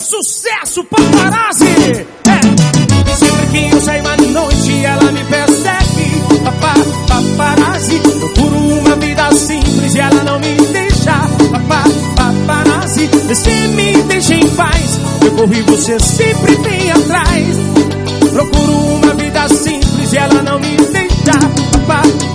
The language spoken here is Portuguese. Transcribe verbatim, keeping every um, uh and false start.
Sucesso, paparazzi! É. Sempre que eu saio à noite, ela me persegue. Papá, paparazzi. Procuro uma vida simples e ela não me deixa. Papá, paparazzi. Você me deixa em paz. Eu corro e você sempre vem atrás. Procuro uma vida simples e ela não me deixa. Papá,